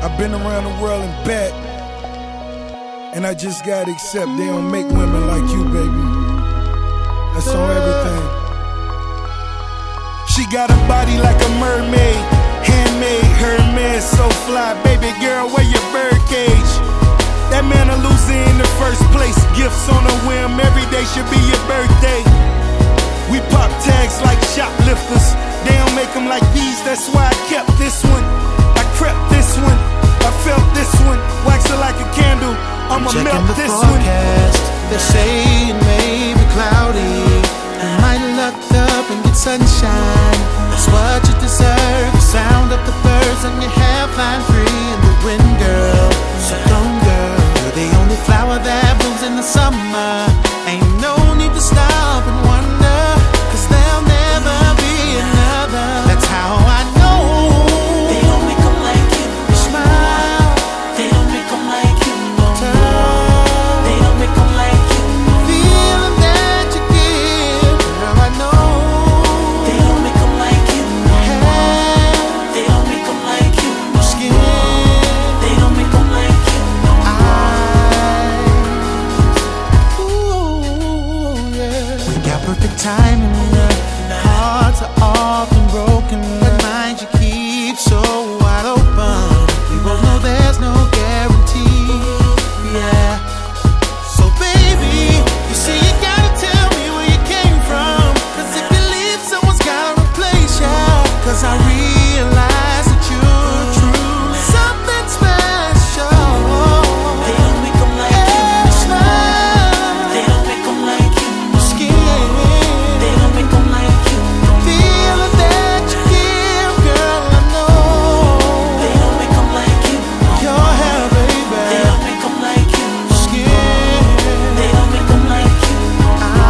I've been around the world and back, and I just gotta accept they don't make women like you, baby. That's on everything. She got a body like a mermaid, handmade, Hermes, so fly. Baby girl, where your bird cage? That man a loser in the first place. Gifts on a whim, every day should be your birthday. We pop tags like shoplifters. They don't make them like these, that's why I kept this one. I crept this one, I felt this one. Wax it like a candle, I'ma melt this one. They say it may be cloudy, you might look up and get sunshine. That's what you deserve. The sound of the birds and your hair flying free in the wind, girl. So don't, girl, you're the only flower that blooms in the summer. Ain't no need to stop and wonder, 'cause there'll never be another. That's how I know. They don't make them like you. You smile. They don't make them like you no more. They don't make them like you no more. Feeling that you give, girl, I know. They don't make them like you no more. They don't make them like you no more. They don't make them like you no more. Ooh, yeah. We got perfect timing. Hearts are often broken, but minds you keep so wide open. We both know there's no guarantee. Yeah. So baby, you see you gotta tell me where you came from, 'cause if you leave, someone's gotta replace ya. 'Cause I realize that you're true, something special. They don't make them like you no more. They don't make them like you no more. They don't make them like you no more. Feeling that you give, girl, I know. They don't make them like you no more. Your hair, baby. They don't make them like you no more. Skin. They don't make them like you no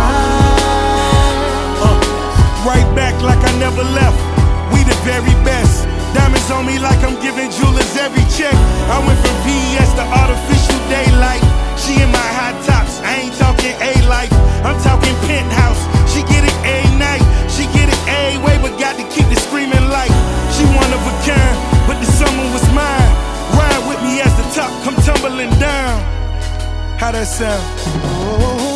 more. Right back like I never left. We the very best. Diamonds on me like I'm giving jewelers every check. I went from VS to artificial daylight. She in my high tops, I ain't talking A-life, I'm talking penthouse. She get it every night, she get it every way, but got to keep the screaming like she one of a kind, but the summer was mine. Ride with me as the top come tumbling down. How that sound? Oh.